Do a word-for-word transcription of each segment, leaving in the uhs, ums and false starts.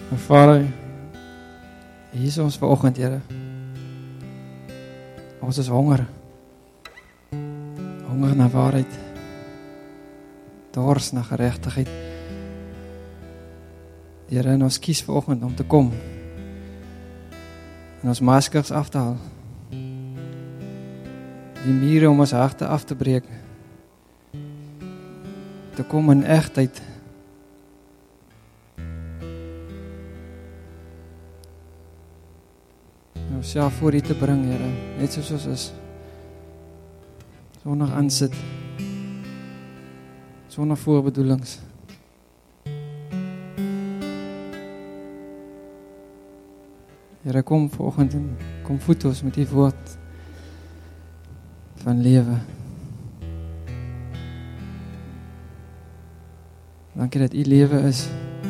My Vader, hier is ons vanoggend, Here. Ons is honger. Honger na waarheid. Dors na geregtigheid. Here, en ons kies vanoggend om te kom. En ons maskers af te haal. Die mure om ons harte af te breek. Te kom in egtheid. En onsself voor U te bring, Here, net soos ons is. Sonder aansit. Sonder voorbedoelings. Here, kom vanoggend en kom voed ons met U woord van lewe. Dankie dat U lewe is.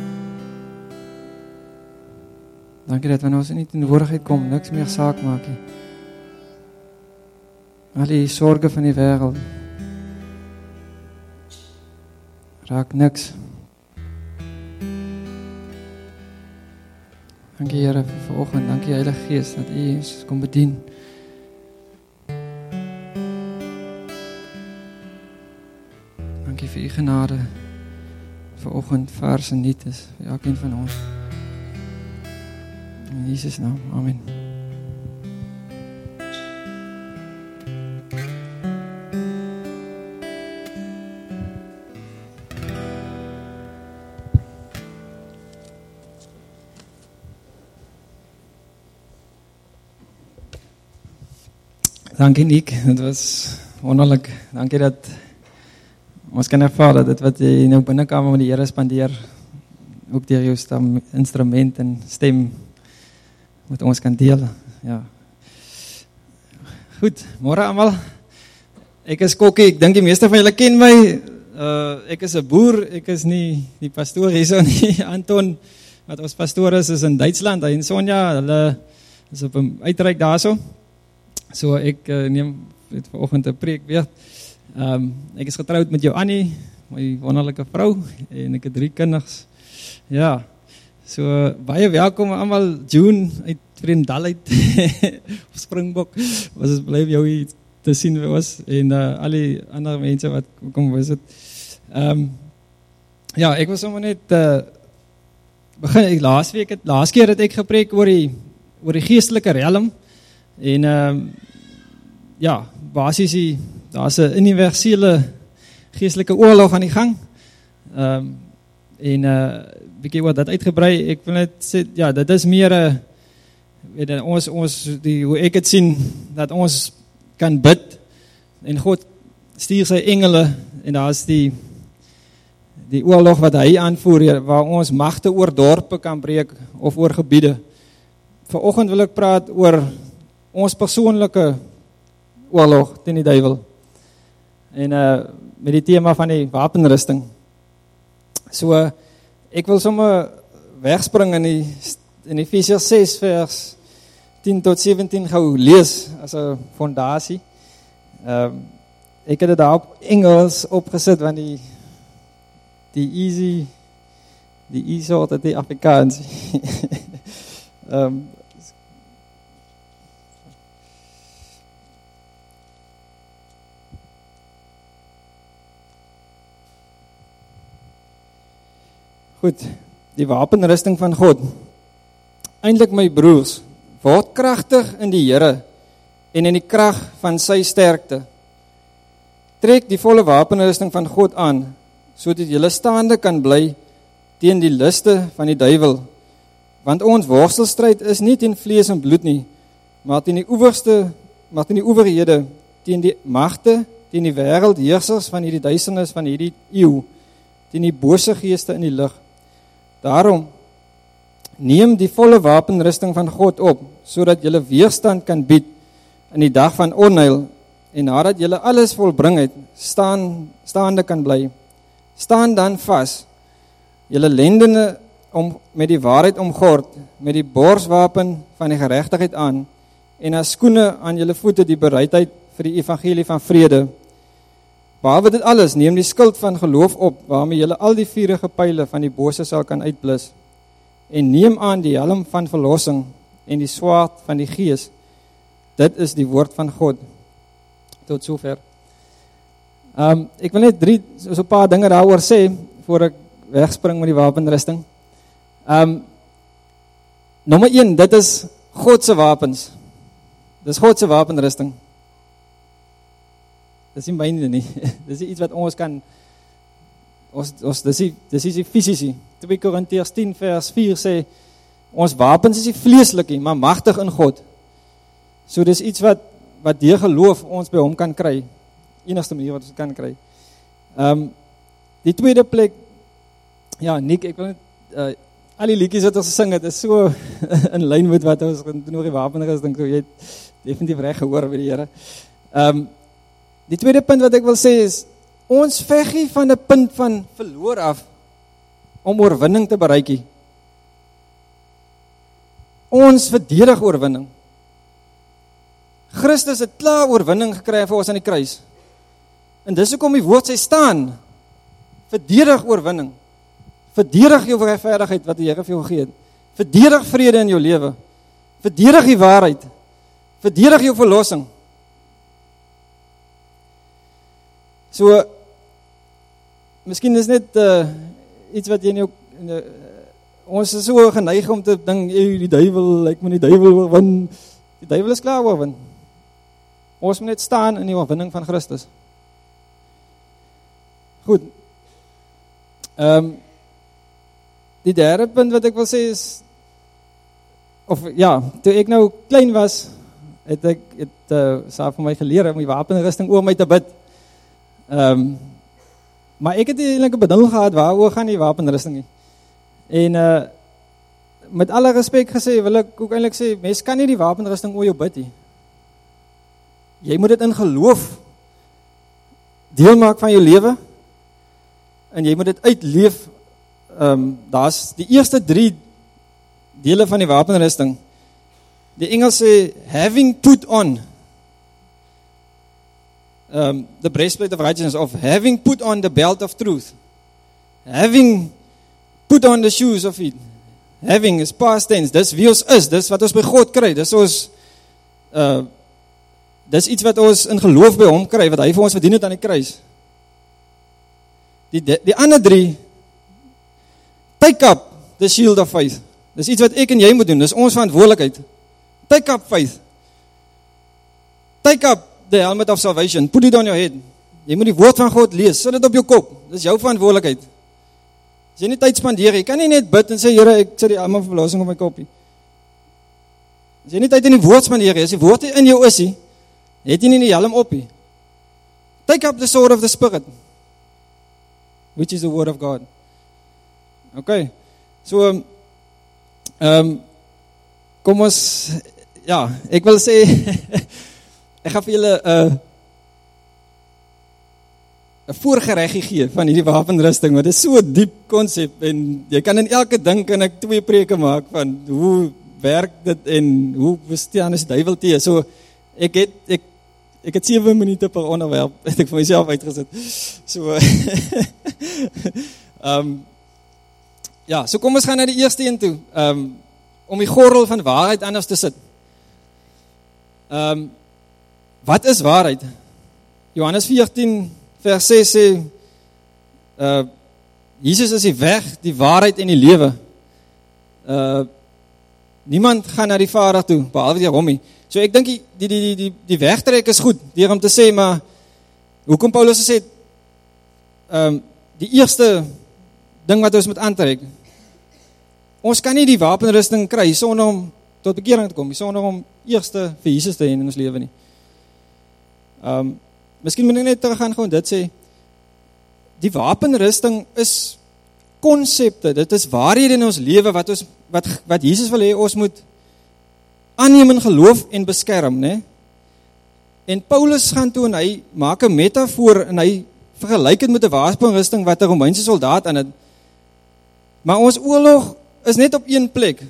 Dankie dat wanneer ons in die teenwoordigheid kom, niks meer saak maak nie. Al die sorge van die wêreld raak niks. Dankie Here vir vanoggend, dankie Heilige Gees dat U ons kom bedien. Dankie vir U genade vanoggend vars en nuut is vir elkeen van ons. In Jesus naam, amen. Dankie Nick, dit was wonderlik. Dankie dat ons kan ervaar dat dit wat jy nou binnekamer met die Here spandeer, ook deur jou stem, instrument en stem met ons kan deel. Ja. Goed, môre almal. Ek is Kokkie, ek dink die meeste van julle ken my. Uh, ek is 'n boer, ek is nie die pastoor hierso nie. Anton, wat ons pastoor is, is in Duitsland. Hy en Sonja, hulle is op 'n uitreik daarso. So ek uh, neem het vanoggend 'n preek weer. Um, ek is getroud met jou Annie, my wonderlike vrou, en ek het drie kinders. Ja, so baie welkom almal. June uit Vriendal uit, op Springbok, was het bly jou hier te sien vir ons, en uh, al die ander mense wat kom visit. Um, ja, ek was sommer net, uh, begin, ek laas week, het, laas keer het ek gepreek oor die, oor die geestelike realm, en um, ja, basies die, daar is 'n universele geestelike oorlog aan die gang, um, en uh, bietjie wat dat uitgebrei, ek wil net sê, ja, dit is meer 'n, weet jy, ons, ons die, hoe ek het sien, dat ons kan bid, en God stuur sy engele, en daar is die, die oorlog wat hy aanvoer, waar ons magte oor dorpe kan breek, of oor gebiede. Vanoggend wil ek praat oor ons persoonlike oorlog teen die duiwel, en uh, met die tema van die wapenrusting. So, uh, ek wil sommer wegspring in die in Efesiërs ses vers tien tot sewentien gou lees as 'n fondasie. Um, ek het dit daar op Engels opgesit, want die die easy die easy soort het die Afrikaans. um, Goed, die wapenrusting van God. Eintlik my broers, word kragtig in die Here en in die krag van sy sterkte. Trek die volle wapenrusting van God aan, sodat julle staande kan bly teen die liste van die duiwel. Want ons worstelstryd is nie teen vlees en bloed nie, maar teen die owerste, maar teen die owerhede, teen die magte, teen die wêreldheersers van hierdie duisternis van hierdie eeu, teen die bose geeste in die lig. Daarom, neem die volle wapenrusting van God op, sodat julle weerstand kan bied in die dag van onheil, en nadat julle alles volbring het, staan, staande kan bly. Staan dan vas, julle lendene om, met die waarheid omgord, met die borswapen van die geregtigheid aan, en as skoene aan julle voete die bereidheid vir die evangelie van vrede. Behalwe dit alles, neem die skild van geloof op, waarmee julle al die vurige pyle van die bose sal kan uitblus. en neem aan die helm van verlossing en die swaard van die Gees. Dit is die woord van God. Tot sover. Um, ek wil net drie, so 'n paar dinge daaroor sê, voor ek wegspring met die wapenrusting. Um, nommer een, dit is God se wapens. Dit is God se wapenrusting. Dit is nie myne nie. Dit is iets wat ons kan, ons, ons, dit is, dit is die fisiese. twee Korintiërs tien vers vier sê, ons wapens is nie vleeslik nie, maar magtig in God. So dis iets wat, wat deur geloof ons by hom kan kry. Enigste manier wat ons kan kry. Um, die tweede plek, ja, Nick, ek wil net, uh, al die liedjies wat ons gesing het, is so in lyn met wat ons doen oor die wapenrusting, so jy het definitief reg gehoor by die Here. Um, die tweede punt wat ek wil sê is, ons veg nie van 'n punt van verloor af, om oorwinning te bereik nie. Ons verdedig oorwinning. Christus het klaar oorwinning gekry vir ons aan die kruis. En dis hoekom die woord sê staan, verdedig oorwinning. Verdedig jou regverdigheid wat die Here vir jou gegee het. Verdedig vrede in jou lewe. Verdedig die waarheid. Verdedig jou verlossing. So, miskien is net uh, iets wat jy in jou, in jou ons is so geneig om te dink, die duiwel, ek moet die duiwel oorwin. Die duiwel is klaar oorwin. Ons moet net staan in die oorwinning van Christus. Goed. Um, die derde punt wat ek wil sê is, of ja, toe ek nou klein was, het ek, het uh, Saaf van my geleer om die wapenrusting oor my te bid. Um, maar ek het eintlik 'n beding gehad, waaroor gaan die wapenrusting nie. En uh, met alle respek gesê, wil ek ook eintlik sê, mens kan nie die wapenrusting oor jou bid nie. Jy moet dit in geloof deel maak van jou lewe, en jy moet dit uitleef. Um, daar's die eerste drie dele van die wapenrusting. Die Engels sê, having put on, um, the breastplate of righteousness, of having put on the belt of truth, having put on the shoes of it. Having is past tense, dis wie ons is, dis wat ons by God kry, dis ons, uh, dis iets wat ons in geloof by hom kry, wat hy vir ons verdien het aan die kruis. Die, die, die ander drie, take up the shield of faith. Dis iets wat ek en jy moet doen, dis ons verantwoordelikheid. Take up faith. Take up the helmet of salvation, put it on your head. Jy moet die woord van God lees, sit dit op jou kop, dis jou verantwoordelikheid. As jy nie tyd spandeer, jy kan nie net bid en sê, Here, ek sit die helm van verlossing op my kop. As jy nie tyd in die woord spandeer, as die woord in jou is, het jy nie die helm op. Take up the sword of the Spirit, which is the word of God. Okay, so, um, kom ons, ja, ek wil sê, ek gaan vir julle uh, 'n voorgereggie gee van hierdie wapenrusting, want dit is so 'n diep konsep, en jy kan in elke ding kan ek twee preke maak van hoe werk dit en hoe bestaan is die duiwel te. So ek het ek ek het sewe minute per onderwerp het ek vir myself uitgesit. So um, ja, so kom ons gaan na die eerste een toe, um, om die gordel van waarheid anders te sit. Um, wat is waarheid? Johannes veertien vers ses sê, uh, Jesus is die weg, die waarheid en die lewe. Uh, niemand gaan na die Vader toe, behalwe deur hom nie. So ek dink die, die, die, die, die wegtrek is goed, deur om te sê, maar, hoekom Paulus gesê, um, die eerste ding wat ons moet aantrek, ons kan nie die wapenrusting kry, sonder om tot bekering te kom, sonder om eerste vir Jesus te heen in ons lewe nie. Um, Miskien moet ek net teruggaan gewoon dit sê, die wapenrusting is konsepte, dit is waarhede in ons lewe, wat, ons, wat, wat Jesus wil hê, ons moet aanneem in geloof en beskerm, né? En Paulus gaan toe en hy maak 'n metafoor, en hy vergelyk het met 'n wapenrusting, wat 'n Romeinse soldaat aan het, maar ons oorlog is net op een plek,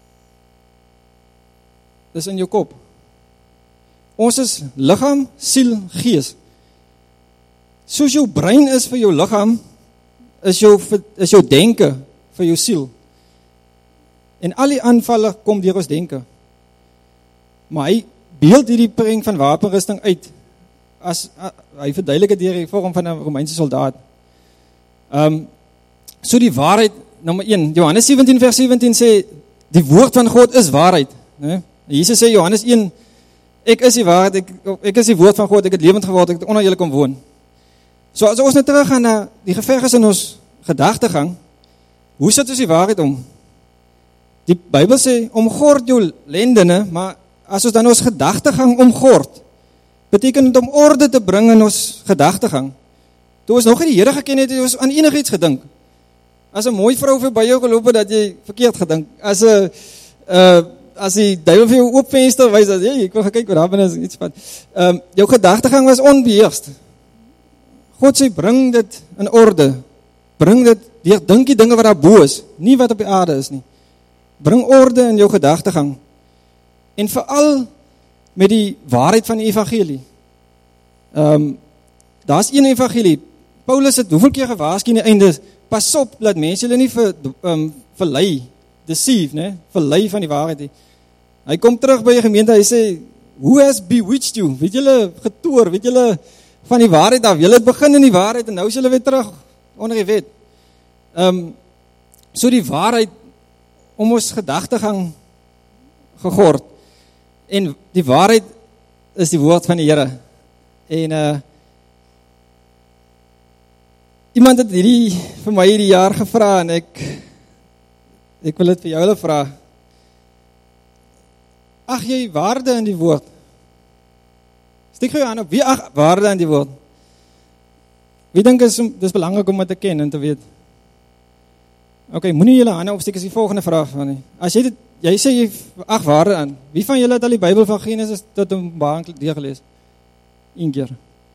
dis in jou kop. Ons is liggaam, siel, gees. Soos jou brein is vir jou liggaam, is jou, is jou denke vir jou siel. En al die aanvalle kom deur ons denke. Maar hy beeld hierdie prent van wapenrusting uit, as, uh, hy verduidelik het deur die vorm van 'n Romeinse soldaat. Um, so die waarheid, nommer een, Johannes sewentien vers sewentien sê, die woord van God is waarheid. Ne? Jesus sê, Johannes een, ek is die waarheid, ek, ek is die woord van God, ek het lewend geword, ek het onder julle kom woon. So as ons nou terug gaan na die geveg is in ons gedagtegang, hoe sit ons die waarheid om? Die Bybel sê, omgord jou lendene, maar as ons dan ons gedagtegang omgord, beteken het om orde te bring in ons gedagtegang. Toe ons nog nie die Here geken het, het ons aan enigiets gedink. As 'n mooi vrou vir by jou geloop het, dat jy verkeerd gedink. As 'n uh, as die duiwel vir jou oop venster wys, dat hey, ek wil gaan kyk wat daar binne is, iets van. Ehm um, jou gedagtegang was onbeheerst. God sê, bring dit in orde. Bring dit, deur dink die dinge wat daar bo is, nie wat op die aarde is nie. Bring orde in jou gedagtegang. En veral met die waarheid van die evangelie. Ehm um, daar's een evangelie. Paulus het hoeveel keer gewaarsku aan die einde, pas op dat mense hulle nie ver, um, verlei, deceive, né, verlei van die waarheid nie. Hy kom terug by die gemeente, hy sê, who has bewitched you? Weet julle getoor, weet julle van die waarheid af, julle het begin in die waarheid en nou is julle weer terug onder die wet. Um, so die waarheid om ons gedagtegang gegord. En die waarheid is die woord van die Here. En uh, iemand het hierdie vir my hierdie jaar gevra en ek ek wil dit vir julle vra. Ag jy waarde in die woord? Steek jou aan op, wie ag waarde in die woord? Wie dink is dis belangrik om dit te ken en te weet? Ok, moenie julle hande opsteek as die volgende vraag van nie. As jy dit, jy sê jy ag waarde aan, wie van julle het al die Bybel van Genesis tot Openbaring deurgelees? Een keer.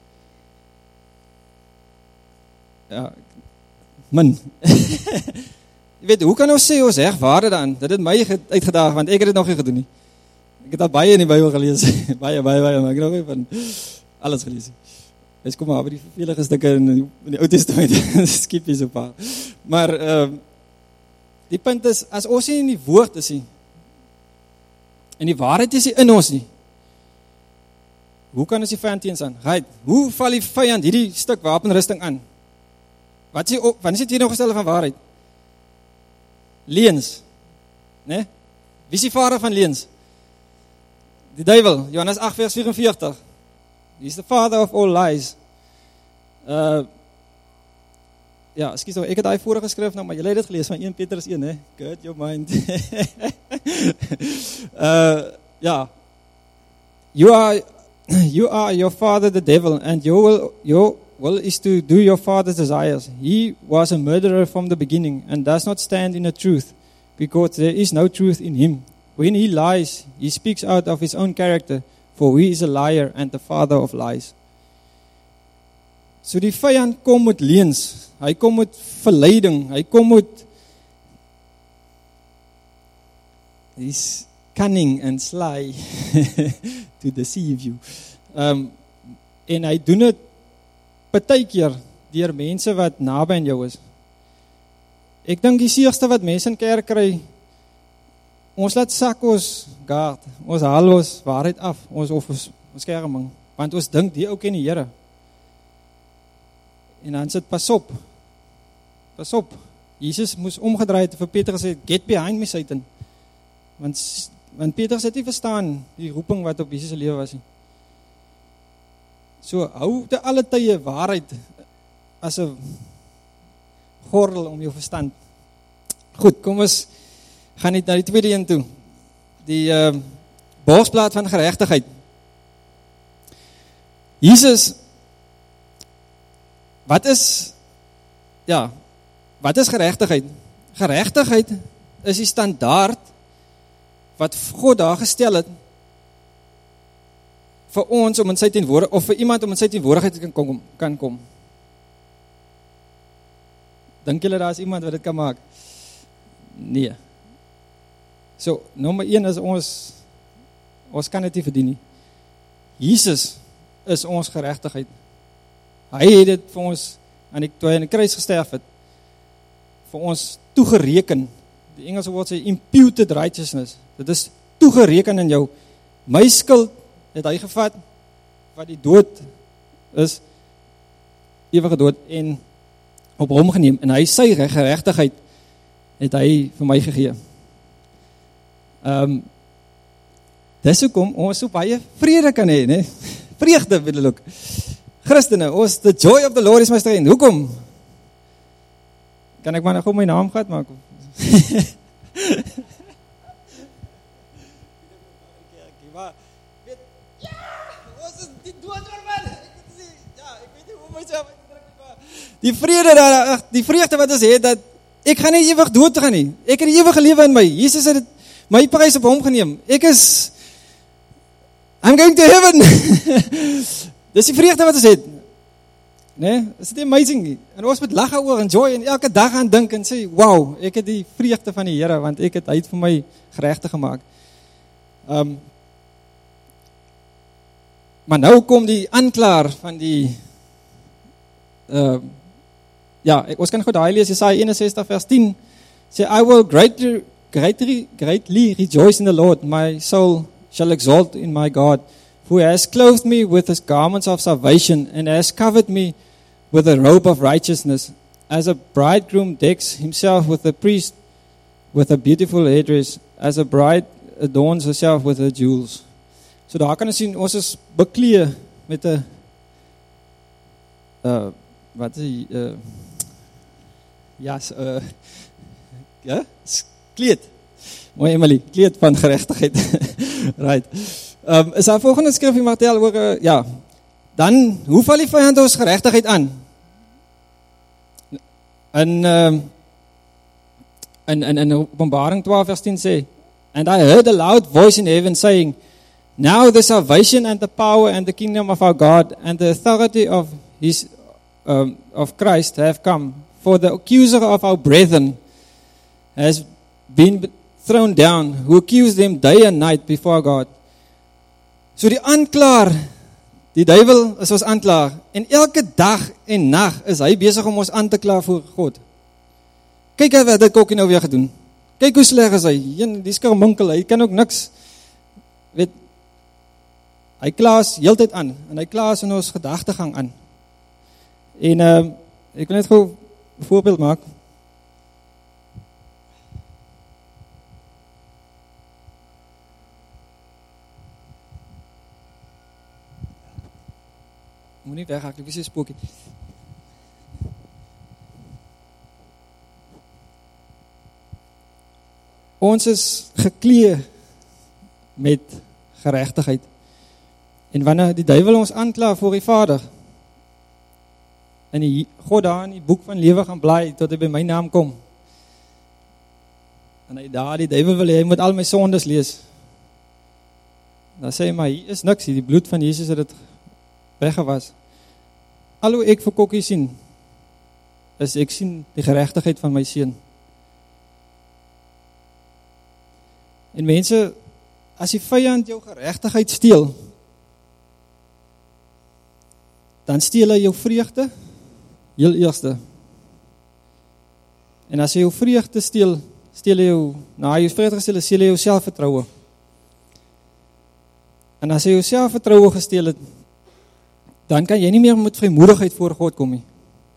Ja, min. Jy weet, hoe kan ons sê ons heg waarde dan? Dit het my uitgedaag, want ek het dit nog nie gedoen nie. Ek het al baie in die Bybel gelees, baie, baie, baie, maar ek het nog nie van alles gelees. Wees kom maar, by die vervelige stukke in die, in die Ou Testament, skip jy so paar. Maar, uh, die punt is, as ons nie in die woord is nie, en die waarheid is nie in ons nie, hoe kan ons die vyand teenstaan? Right, hoe val die vyand hierdie stuk wapenrusting aan? Wat is die, wat is die teenoorgestelde van waarheid? Leens, né? Wie is die vader van leens? Die duiwel, Johannes agt vers vyf-en-veertig. He is the father of all lies. Uh, ja, excuse nou, ek het daai vorige skrif nou, maar julle het dit gelees van Eerste Petrus een, hè? Good, your mind. uh, ja, you are, you are your father the devil, and your will, your will is to do your father's desires. He was a murderer from the beginning, and does not stand in the truth, because there is no truth in him. When he lies, he speaks out of his own character, for he is a liar and the father of lies. So die vyand kom met leens, hy kom met verleiding, hy kom met, he's cunning and sly to deceive you. Um, en hy doen het partykeer deur mense wat naby aan jou is. Ek dink die seerste wat mense in kerk kry, ons laat sak ons gaard, ons haal ons waarheid af, ons of ons beskerming, want ons dink die ou ken die Here. En dan sit, pas op, pas op, Jesus moes omgedraai het vir Petrus sê, get behind me Satan, want, want Petrus het nie verstaan die roeping wat op Jesus se lewe was nie. So, hou te alle tye waarheid as 'n gordel om jou verstand. Goed, kom ons gaan net na die tweede een toe. Die uh, borsplaat van geregtigheid. Jesus, wat is, ja, wat is geregtigheid? Geregtigheid is die standaard wat God daar gestel het vir ons om in sy teenwoordigheid, of vir iemand om in sy teenwoordigheid kan kom, kan kom. Dink julle daar is iemand wat dit kan maak? Nee. So, nommer een is ons, ons kan dit nie verdien nie. Jesus is ons geregtigheid. Hy het dit vir ons, aan die, toe hy aan die kruis gesterf het, vir ons toegereken, die Engelse woord sê imputed righteousness. Dit is toegereken in jou. My skuld het hy gevat, wat die dood is, ewige dood, en op hom geneem, en hy sy geregtigheid het hy vir my gegee. Um, dis hoekom ons so baie vrede kan hê, ne? Vreugde bedoel ek. Christene, ons, the joy of the Lord is my strength. Hoekom? Kan ek maar nog op my naam gehad maak? Die vrede daar, die vreugde wat ons het, dat ek gaan nie ewig dood gaan nie. Ek het die ewige lewe in my. Jesus het my prys op hom geneem. Ek is, I'm going to heaven. Dis die vreugde wat ons het. Nee, is dit amazing nie? En ons moet lag oor, enjoy, en elke dag aan dink en sê, wow, ek het die vreugde van die Here, want ek het, hy het vir my geregtig gemaak. Um, maar nou kom die aanklaer van die, uh, ja, ek, ons kan goed daai lees, Jesaja eenensestig vers tien, sê, I will greatly, greatly, greatly rejoice in the Lord, my soul shall exalt in my God, who has clothed me with his garments of salvation, and has covered me with a robe of righteousness, as a bridegroom decks himself with a priest, with a beautiful headdress, as a bride adorns herself with her jewels. So daar kan ons sien, ons is beklee met 'n uh, wat is die uh, jas, uh, ja, kleed. Mooi Emily, kleed van geregtigheid. Right. Um, is daar volgende skrif in Mattheus oor, uh, ja, dan, hoe val die vyand ons geregtigheid aan? In, um, in, in, in Openbaring twaalf vers tien sê, and I heard a loud voice in heaven saying, now the salvation and the power and the kingdom of our God and the authority of his, um, of Christ have come, for the accuser of our brethren has been thrown down, who accused them day and night before God. So die aanklaer, die duiwel is ons aanklaer, en elke dag en nag is hy besig om ons aan te kla voor God. Kyk wat dit kokkie nou weer gedoen. Kyk hoe sleg is hy, die skerminkel, hy kan ook niks, weet, hy klaas heeltyd aan, en hy klaas in ons gedagtegang aan. En uh, ek wil net gou 'n voorbeeld maak. Moet nie weghaak, wie sê spookie? Ons is geklee met geregtigheid. En wanneer die duiwel ons aankla voor die Vader, en die God daar in die boek van lewe gaan blaai, tot hy by my naam kom, en hy daar, die duiwel wil, hy moet al my sondes lees, dan sê hy, maar hier is niks, die bloed van Jesus het het weggewas. Al hoe ek vir Kokkie sien, is ek sien die geregtigheid van my seun. En mense, as die vyand jou geregtigheid steel, dan steel hy jou vreugde, heel eerste. En as hy jou vreugde steel, steel hy jou, na hy jou vreugde gesteel, steel hy jou selfvertroue. En as hy jou selfvertroue gesteel het, dan kan jy nie meer met vrymoedigheid voor God kom nie.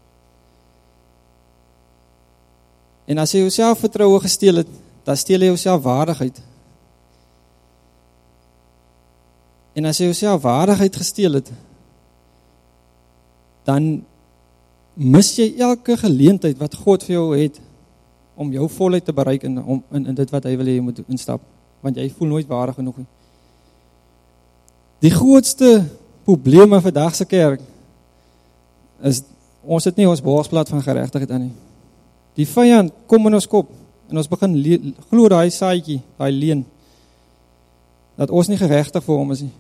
En as jy jou selfvertroue gesteel het, dan steel jy jou selfwaardigheid. En as jy jou selfwaardigheid gesteel het, dan mis jy elke geleentheid wat God vir jou het, om jou volheid te bereik in, om, in, in dit wat hy wil jy moet instap. Want jy voel nooit waardig genoeg nie. Die grootste probleme vir dagse kerk, is, ons het nie ons borsblad van geregtigheid aan nie. Die vyand kom in ons kop, en ons begin le- glo daai saadjie, daai leen, dat ons nie geregtig vir hom is nie.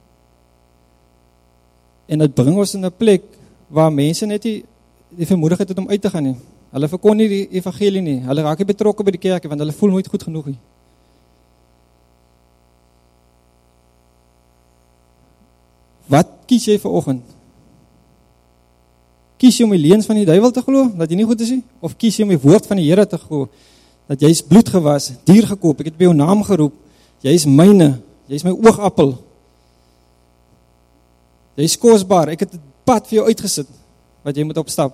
En dit bring ons in 'n plek, waar mense net die, die vermoedigheid het om uit te gaan nie. Hulle verkon nie die evangelie nie, hulle raak nie betrokke by die kerk, want hulle voel nooit goed genoeg nie. Wat kies jy vanoggend? Kies jy om die leuns van die duiwel te glo, dat jy nie goed is nie? Of kies jy om die woord van die Here te glo, dat jy is bloed gewas, dier gekoop, ek het by jou naam geroep, jy is myne, jy is my oogappel, jy is kosbaar, ek het het pad vir jou uitgesit, wat jy moet opstap.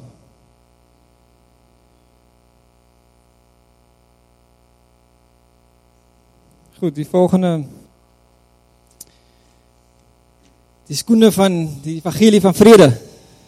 Goed, die volgende, die skoene van die evangelie van vrede.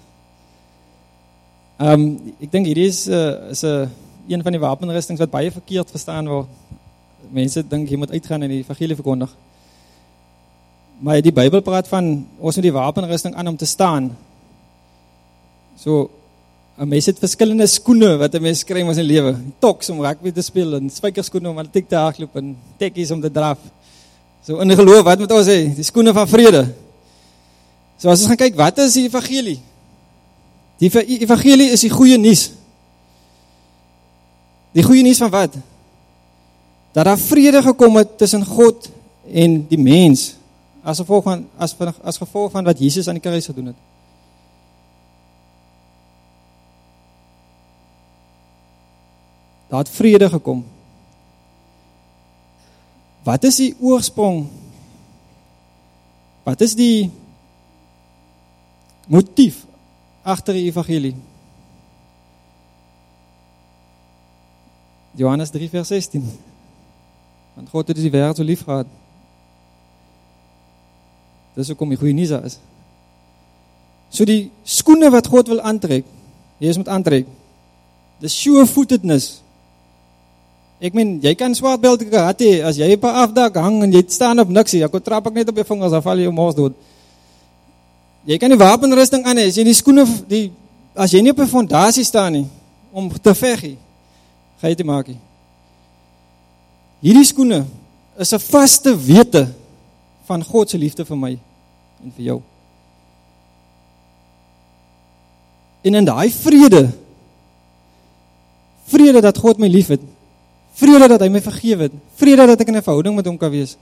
Um, ek dink hierdie is, uh, is uh, een van die wapenrustings wat baie verkeerd verstaan word. Mense dink jy moet uitgaan en die evangelie verkondig. Maar die Bybel praat van, ons moet die wapenrusting aan om te staan. So, een mens het verskillende skoene wat een mens kry in sy lewe. Toks om rugby te speel, en spykerskoene om atletiek te hardloop, en tekkies om te draf. So in die geloof, wat moet ons hê? Die skoene van vrede. So as ons gaan kyk, wat is die evangelie? Die evangelie is die goeie nuus. Die goeie nuus van wat? Dat daar vrede gekom het tussen God en die mens, as gevolg van, as, as gevolg van wat Jesus aan die kruis gedoen het. Daar het vrede gekom. Wat is die oorsprong? Wat is die motief agter die evangelie? Johannes drie vers sestien. Want God het die wêreld so lief gehad. Dis hoekom die goeie nuus is. So die skoene wat God wil aantrek, Jesus moet aantrek. The sure-footedness. Ek meen, jy kan swaardbelt gehad hê, as jy op 'n afdak hang en jy staan op niks, jy kon trap ek net op jou vingers, dan val jy mos dood. Jy kan die wapenrusting aan hê, as jy die skoene, die, as jy nie op 'n fondasie staan nie, om te veg nie, ga jy te maak nie. Hierdie skoene is 'n vaste wete van God se liefde vir my en vir jou. En in daai vrede, vrede dat God my lief het, vrede dat hy my vergewe het, vrede dat ek in 'n verhouding met hom kan wees,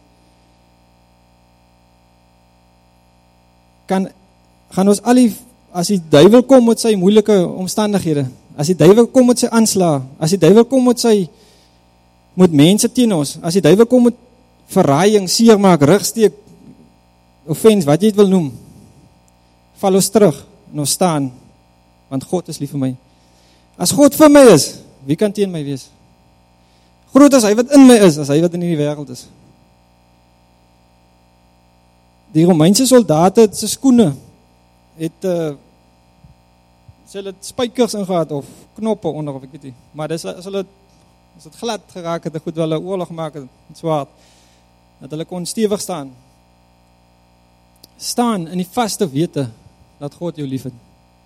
kan, gaan ons al die, as die duiwel kom met sy moeilike omstandighede, as die duiwel kom met sy aanslag, as die duiwel kom met sy, met mense teen ons, as die duiwel kom met verraaiing, seermaak, rugsteek, offense, wat jy het wil noem, val ons terug en ons staan, want God is lief vir my. As God vir my is, wie kan teen my wees? Groot as hy wat in my is, as hy wat in die wêreld is. Die Romeinse soldate, sy skoene, het, uh, sy het spykers ingehad, of knoppe onder, of ek weet nie, maar dis, as hulle, as het glad geraak het, goed wel 'n oorlog maak het, met swaard, dat hulle kon stewig staan. Staan in die vaste wete, dat God jou lief het.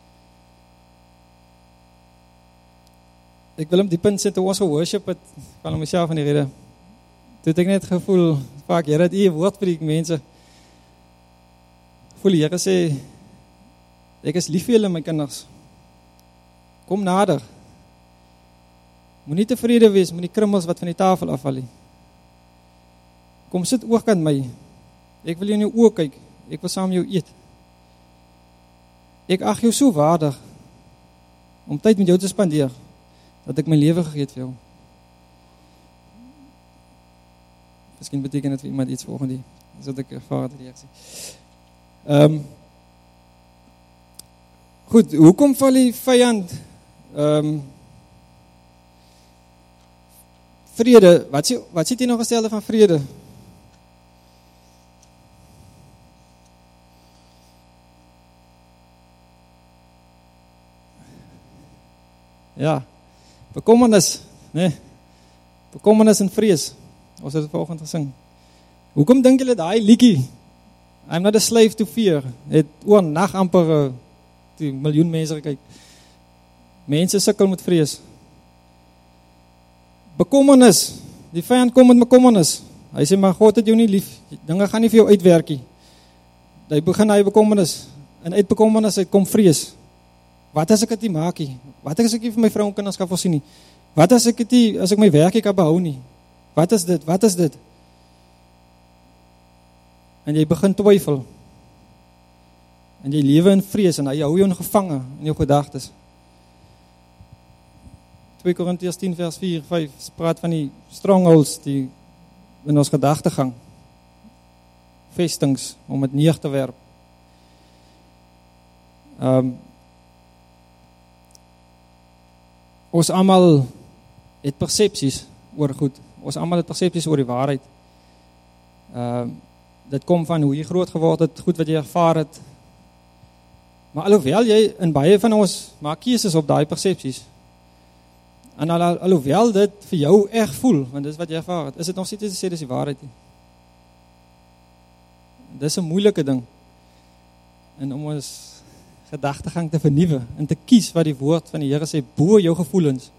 Ek wil hem die punt sê, toe ons geworship het, van om myself in die rede, toe het ek net gevoel, vaak, Here, het u woord preek, mense, voel die Here sê, ek is lief vir julle, my kinders, kom nader, moet nie tevrede wees, met die krummels wat van die tafel afval nie, kom sit oorkant my, ek wil in jou oor kyk, ek wil saam jou eet, ek ag jou so waardig, om tyd met jou te spandeer, dat ek my lewe gegee het vir jou. Miskien beteken dit vir iemand iets volgende, as wat ek ervaar het die reaksie. Um, goed, hoekom val die vyand um, vrede, wat sê, wat sê die nog gestelde van vrede? Ja, bekommernis, nee, bekommernis en vrees, ons het het vanoggend gesing. Hoekom dink julle daai liedjie, I'm not a slave to fear, het oor nag amper uh, die miljoen mense gekyk. Mense sukkel met vrees. Bekommernis, die vyand kom met bekommernis. Hy sê, maar God het jou nie lief, dinge gaan nie vir jou uitwerk nie. Hy begin hy bekommernis, en uit bekommernis uit kom vrees. Wat as ek het nie maak nie? Wat as ek nie vir my vrou en kinders kan voorsien nie? Wat as ek het nie, as ek my werk nie kan behou nie? Wat is dit? Wat is dit? En jy begin twyfel. En jy lewe in vrees en hy hou jou gevange in jou gedagtes. twee Korintiërs tien vers vier, vyf, praat van die strongholds, die in ons gedagtegang, vestings, om het neer te werp. Um, ons almal het persepsies oor goed, ons almal het persepsies oor die waarheid. Um, dit kom van hoe jy groot geword het, goed wat jy ervaar het, maar alhoewel jy, in baie van ons, maak keuses op daai persepsies, en al, alhoewel dit vir jou erg voel, want dit is wat jy ervaar het, is dit nog steeds te sê, dis die waarheid nie. Dis 'n moeilike ding, en om ons gedagtegang te vernuwe, en te kies wat die woord van die Here sê, bo jou gevoelens.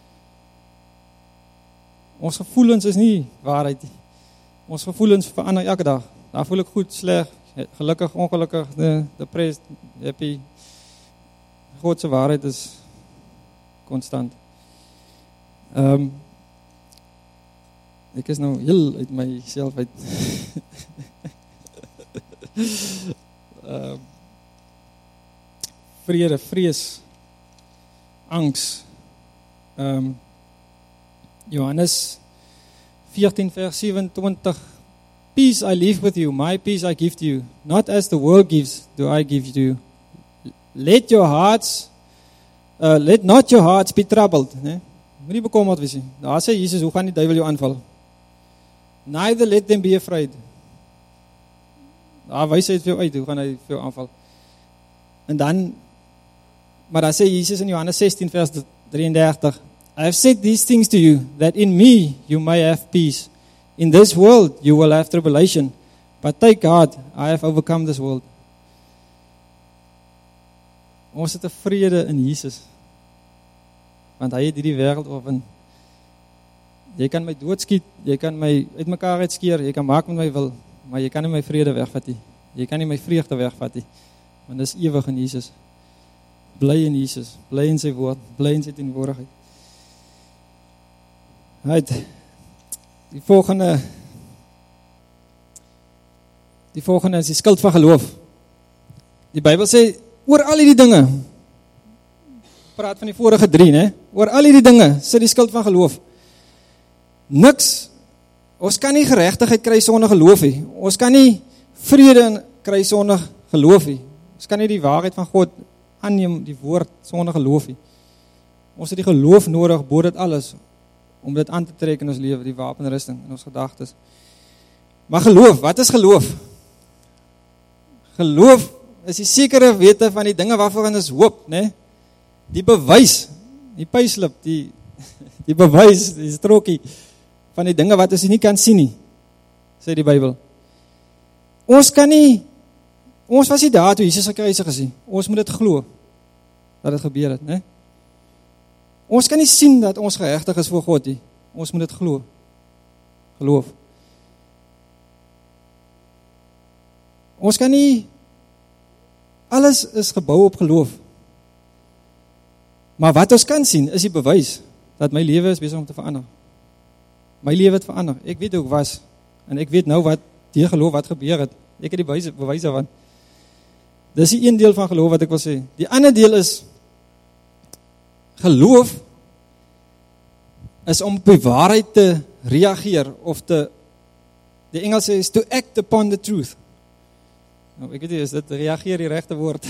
Ons gevoelens is nie waarheid nie. Ons gevoelens verander elke dag. Daar voel ek goed, sleg, gelukkig, ongelukkig, depressed, happy. God se waarheid is konstant. Um, ek is nou heel uit myself uit. um, vrede, vrees, angs. Um, Johannes veertien vers sewenentwintig, Peace I leave with you, my peace I give to you, not as the world gives, do I give to you. Let your hearts, uh, let not your hearts be troubled. Nee? Moet nie bekommerd wees nie. Daar sê Jesus, hoe gaan die duiwel jou aanval? Neither let them be afraid. Daar wys hy het vir jou uit, hoe gaan hy vir jou aanval? En dan, maar daar sê Jesus in Johannes sestien vers drieëndertig, I have said these things to you, that in me you may have peace. In this world you will have tribulation, but take heart, I have overcome this world. Ons het 'n vrede in Jesus, want hy het hierdie wêreld oorwin. Jy kan my doodskiet, jy kan my uitmekaar uitskeer, jy kan maak met my wil, maar jy kan nie my vrede wegvat nie. Jy kan nie my vreugde wegvat nie, want dit is ewig in Jesus. Bly in Jesus, bly in sy woord, bly in sy teenwoordigheid. Right. Die volgende Die volgende is die skuld van geloof. Die Bybel sê, oor al hierdie dinge, praat van die vorige drie, né? Oor al hierdie dinge, sit die skuld van geloof. Niks, ons kan nie geregtigheid kry sonder geloof nie. Ons kan nie vrede kry sonder geloof nie. Ons kan nie die waarheid van God aanneem, die woord, sonder geloof nie. Ons het die geloof nodig, bo dit alles, om dit aan te trek in ons lewe, die wapenrusting in ons gedagtes. Maar geloof, wat is geloof? Geloof is die sekere wete van die dinge waarvoor ons hoop, né? Die bewys, die payslip, die, die bewys, die strokie van die dinge wat ons nie kan sien nie, sê die Bybel. Ons kan nie, ons was nie daar toe Jesus gekruisig is nie. Ons moet dit glo, dat dit gebeur het, né? Ons kan nie sien dat ons geregtig is voor God nie. Ons moet dit glo. Geloof. Ons kan nie, alles is gebou op geloof. Maar wat ons kan sien, is die bewys, dat my lewe is besig om te verander. My lewe het verander. Ek weet hoe ek was, en ek weet nou wat, die geloof wat gebeur het. Ek het die bewys, bewys daarvan. Dis die een deel van geloof wat ek wil sê. Die ander deel is, geloof is om op die waarheid te reageer, of te, die Engels sê is to act upon the truth. Nou, ek weet nie, is dit reageer die regte woord?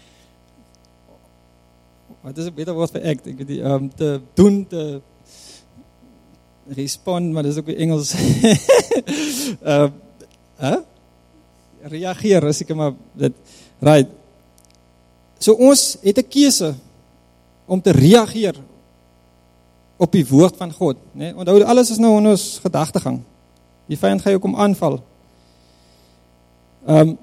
Wat is 'n beter woord vir act? Ek weet nie, um, te doen, te respond, maar dit is ook die Engels. uh, huh? Reageer, as ek maar dit, right. So ons het 'n keuse om te reageer op die woord van God. Nee? Onthou, alles is nou in ons gedagtegang. Die vyand gaan jou kom aanval. Um,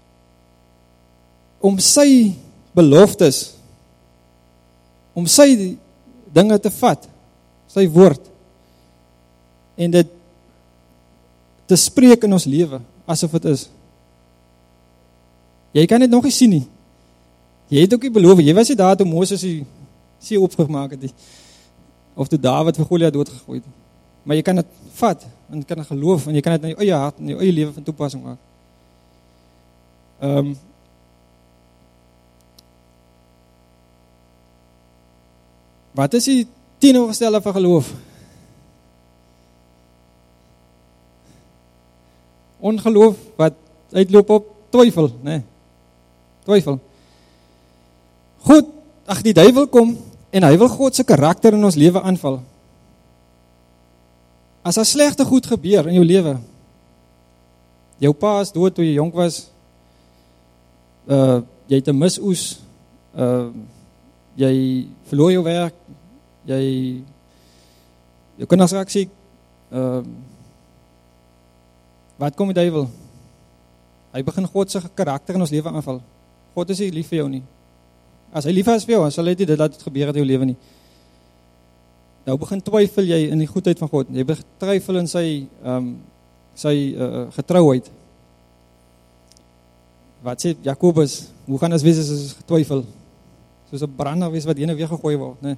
om sy beloftes, om sy dinge te vat, sy woord, en dit te spreek in ons lewe, asof het is. Jy kan dit nog nie sien nie. Jy het ook nie beloof, jy was nie daar toe Moses die see opgemaak het, die, of toe Dawid vir Goliat doodgegooi het. Maar jy kan dit vat, en jy kan dit geloof, en jy kan dit in jou eie hart, in jou eie lewe van toepassing maak. Um, wat is die teenoorgestelde van geloof. Ongeloof wat uitloop op twyfel, nee. Twyfel. God, ag die duiwel kom en hy wil God se karakter in ons lewe aanval. As daar slegte goed gebeur in jou lewe, jou pa is dood toe jy jonk was, uh, jy het 'n misoes, uh, jy verloor jou werk, jy jou kinders raak siek, uh, wat kom die duiwel? Hy begin God se karakter in ons lewe aanval. God is nie lief vir jou nie. As hy lief is vir jou, sal hy dit laat dit gebeur in jou lewe nie. Nou begin twyfel jy in die goedheid van God. Jy begin twyfel in sy um, sy uh, getrouheid. Wat sê Jakobus? Hoe gaan ons wees as ons getwyfel? Soos 'n brander wees wat heen en weer gegooi word, né?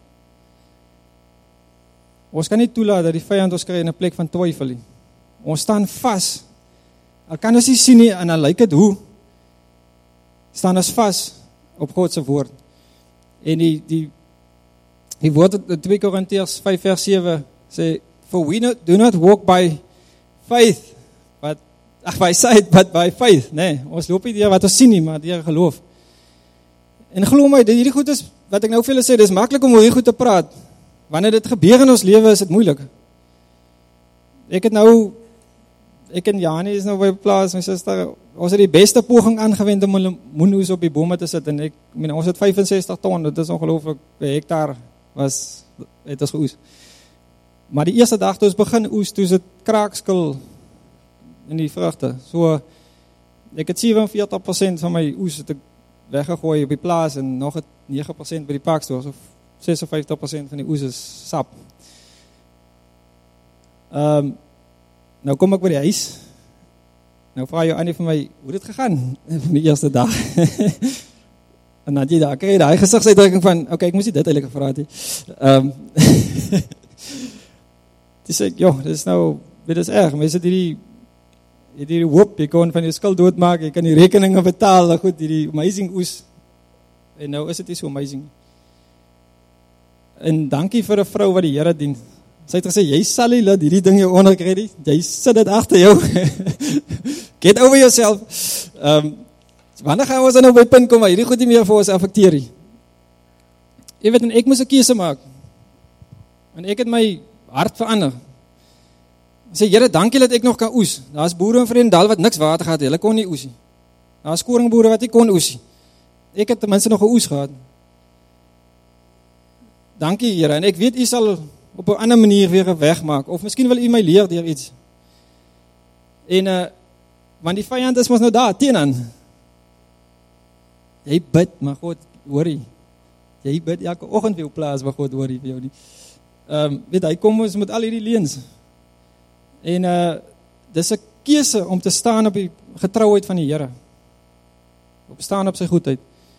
Ons kan nie toelaat dat die vyand ons kry in 'n plek van twyfel nie. Ons staan vas. Al kan ons nie sien nie, en dan lyk dit hoe, staan ons vas op God se woord. En die, die, die woord in twee Korintiërs vyf vers sewe sê, for we not, do not walk by faith, but, ach, by sight, but by faith, nee, ons loop nie deur wat ons sien nie, maar deur geloof. En glo my, hierdie goed is, wat ek nou vir julle sê, dit is maklik om oor hierdie goed te praat, wanneer dit gebeur in ons lewe, is dit moeilik. Ek het nou, ek en Janie is nou by plaas, my sister, ons het die beste poging aangewend om hulle moenoes op die bome te sit, en ek, meen, ons het vyfensestig ton, dit is ongelooflik, per hektaar was, het ons geoes. Maar die eerste dag toe ons begin oes, toe is het kraakskil in die vrugte, so, ek het sewenveertig persent van my oes het ek weggegooi op die plaas, en nog het nege persent by die parkstore, so sesenvyftig persent van die oes is sap. Um, nou kom ek by die huis, nou vraag jou Annie van my, hoe het gegaan, van die eerste dag, en dan jy daar, krijg jy die gezichtsuitdrukking van, ok, ek moes nie dit eigenlijk gevraag hee, um, die sê ek, joh, dit is nou, dit is erg, maar jy sit hierdie, hierdie hoop, jy kan van jou skuld doodmaak, jy kan die rekeninge betaal, goed, hierdie amazing oes, en nou is dit nie so amazing. En dankie vir 'n vrou wat die Here dien. Sy het gesê, jy sal nie laat hierdie ding jou onderkry nie, jy sit dit agter jou. Get over yourself. Um, wanneer gaan ons dan nou by punt kom, maar hierdie goed nie meer vir ons affekteer nie. Jy weet, en ek moes 'n keuse maak. En ek het my hart verander. Sê, Here, dankie dat ek nog kan oes. Daar is boere in Vredendal wat niks water gehad, hulle kon nie oes nie. Daar is koringboere wat nie kon oes nie. Ek het ten minste nog 'n oes gehad. Dankie, Here, en ek weet, u sal op 'n ander manier weer 'n weg maak, of miskien wil u my leer deur iets. En, uh, want die vyand is mos nou daar, teenaan. Jy bid, maar God, hoorie. Jy bid elke oggend weer op plaas, maar God hoorie vir jou nie. Um, weet, hy kom ons met al hierdie leens. En, uh, dis 'n keuse om te staan op die getrouheid van die Here. Op staan op sy goedheid.